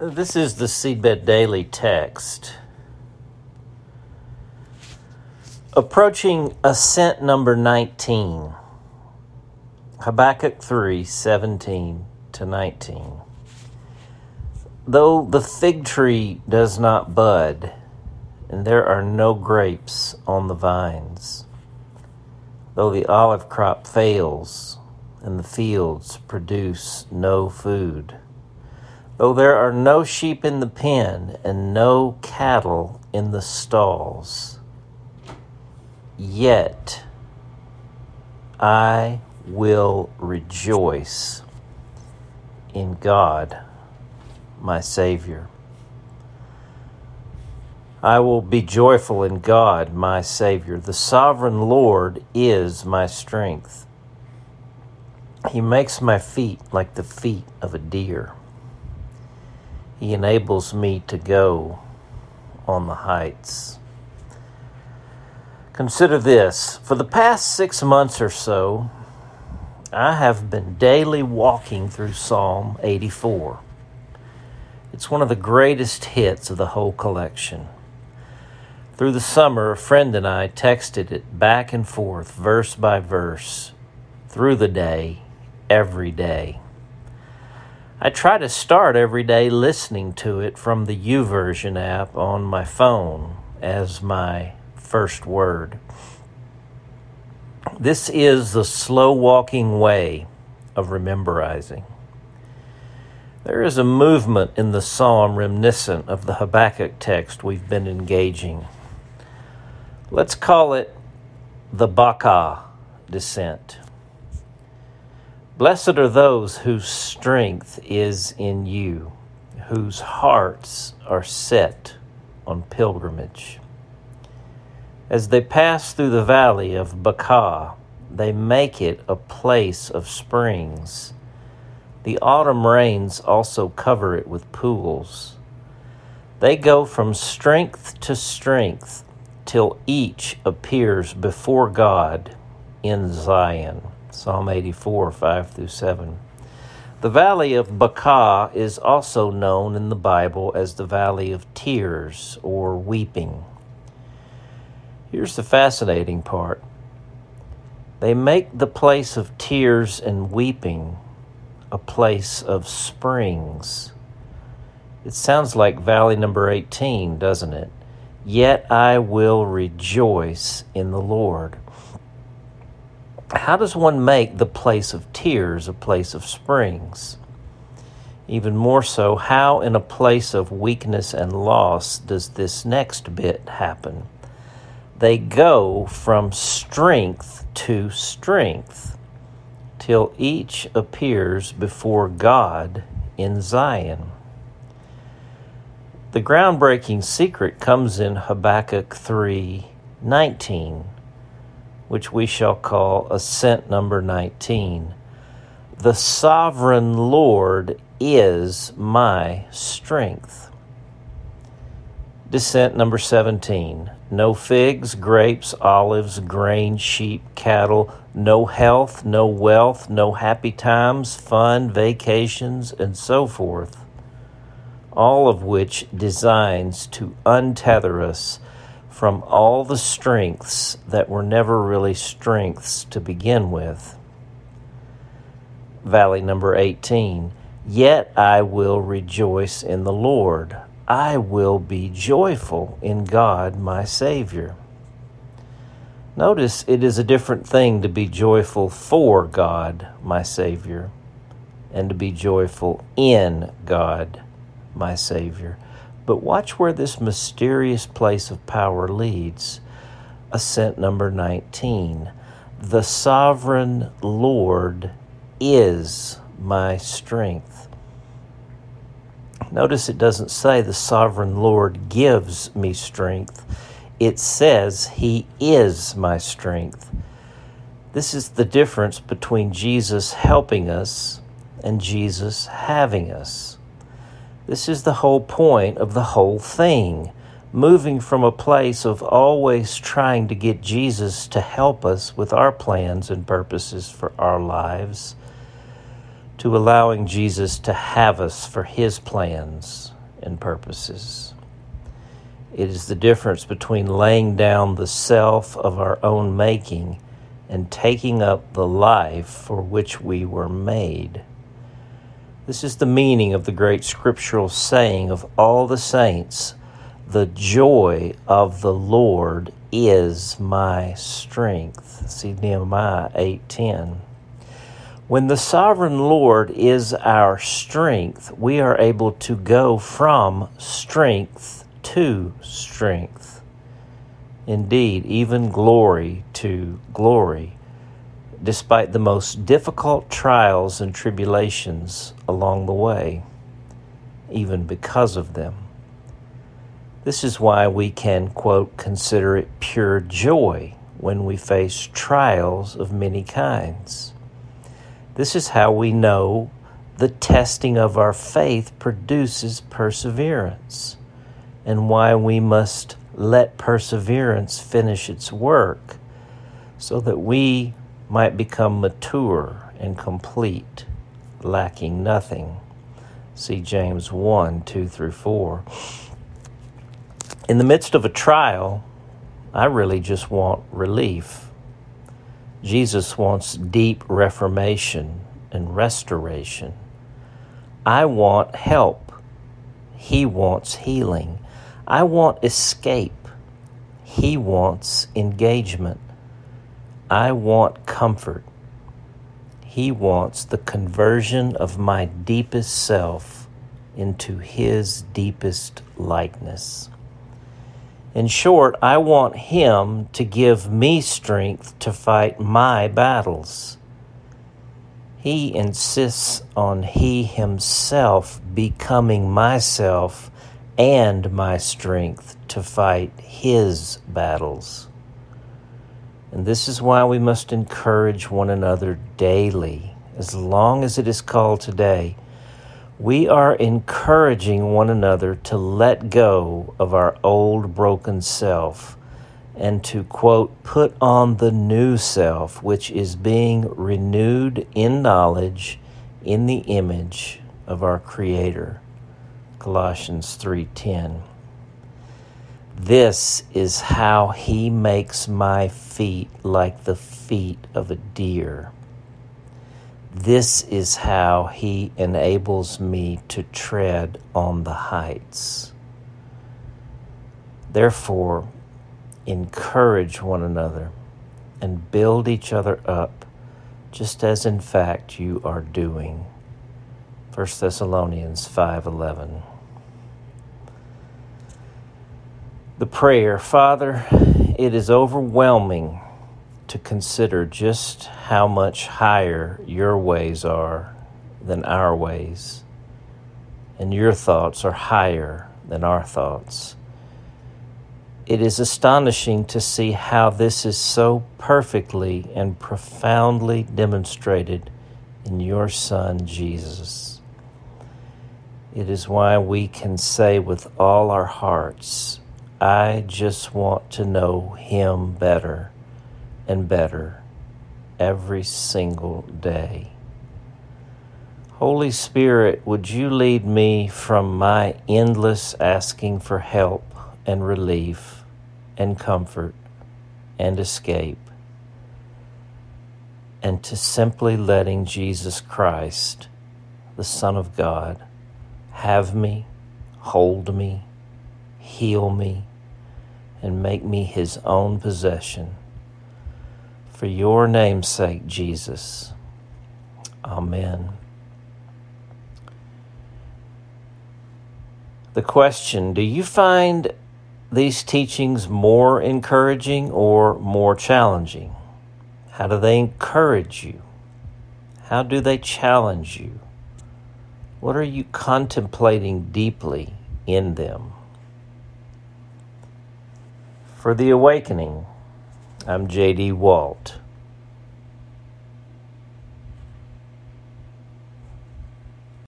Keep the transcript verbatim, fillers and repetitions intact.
This is the Seedbed Daily text. Approaching ascent number nineteen, Habakkuk three, seventeen to nineteen. Though the fig tree does not bud, and there are no grapes on the vines, though the olive crop fails, and the fields produce no food, though there are no sheep in the pen, and no cattle in the stalls, yet I will rejoice in God, my Savior. I will be joyful in God, my Savior. The sovereign Lord is my strength. He makes my feet like the feet of a deer. He enables me to go on the heights. Consider this. For the past six months or so, I have been daily walking through Psalm eighty-four. It's one of the greatest hits of the whole collection. Through the summer, a friend and I texted it back and forth, verse by verse, through the day, every day. I try to start every day listening to it from the YouVersion app on my phone as my first word. This is the slow walking way of rememberizing. There is a movement in the psalm reminiscent of the Habakkuk text we've been engaging. Let's call it the Bakah descent. Blessed are those whose strength is in you, whose hearts are set on pilgrimage. As they pass through the valley of Bakah, they make it a place of springs. The autumn rains also cover it with pools. They go from strength to strength till each appears before God in Zion. Psalm eighty-four, five through seven. The valley of Bakah is also known in the Bible as the valley of tears or weeping. Here's the fascinating part. They make the place of tears and weeping a place of springs. It sounds like valley number eighteen, doesn't it? Yet I will rejoice in the Lord. How does one make the place of tears a place of springs? Even more so, how in a place of weakness and loss does this next bit happen? They go from strength to strength till each appears before God in Zion. The groundbreaking secret comes in Habakkuk three nineteen, which we shall call ascent number nineteen. The sovereign Lord is my strength. Descent number seventeen. No figs, grapes, olives, grain, sheep, cattle, no health, no wealth, no happy times, fun, vacations, and so forth. All of which designs to untether us from all the strengths that were never really strengths to begin with. Valley number eighteen. Yet I will rejoice in the Lord. I will be joyful in God, my Savior. Notice it is a different thing to be joyful for God, my Savior, and to be joyful in God, my Savior. But watch where this mysterious place of power leads. Ascent number nineteen. The sovereign Lord is my strength. Notice it doesn't say the sovereign Lord gives me strength. It says he is my strength. This is the difference between Jesus helping us and Jesus having us. This is the whole point of the whole thing, moving from a place of always trying to get Jesus to help us with our plans and purposes for our lives to allowing Jesus to have us for his plans and purposes. It is the difference between laying down the self of our own making and taking up the life for which we were made. This is the meaning of the great scriptural saying of all the saints, "The joy of the Lord is my strength." See Nehemiah eight ten. When the sovereign Lord is our strength, we are able to go from strength to strength. Indeed, even glory to glory, despite the most difficult trials and tribulations along the way, even because of them. This is why we can, quote, consider it pure joy when we face trials of many kinds. This is how we know the testing of our faith produces perseverance, and why we must let perseverance finish its work so that we might become mature and complete, lacking nothing. See James one, two through four. In the midst of a trial, I really just want relief. Jesus wants deep reformation and restoration. I want help. He wants healing. I want escape. He wants engagement. I want comfort. He wants the conversion of my deepest self into his deepest likeness. In short, I want him to give me strength to fight my battles. He insists on he himself becoming myself and my strength to fight his battles. And this is why we must encourage one another daily, as long as it is called today. We are encouraging one another to let go of our old broken self and to, quote, put on the new self, which is being renewed in knowledge in the image of our Creator. Colossians three ten. This is how he makes my feet like the feet of a deer. This is how he enables me to tread on the heights. Therefore, encourage one another and build each other up, just as in fact you are doing. First Thessalonians five eleven. The prayer, Father, it is overwhelming to consider just how much higher your ways are than our ways, and your thoughts are higher than our thoughts. It is astonishing to see how this is so perfectly and profoundly demonstrated in your Son, Jesus. It is why we can say with all our hearts, I just want to know him better and better every single day. Holy Spirit, would you lead me from my endless asking for help and relief and comfort and escape, and to simply letting Jesus Christ, the Son of God, have me, hold me, heal me, and make me his own possession. For your name's sake, Jesus. Amen. The question, do you find these teachings more encouraging or more challenging? How do they encourage you? How do they challenge you? What are you contemplating deeply in them? For The Awakening, I'm J D Walt.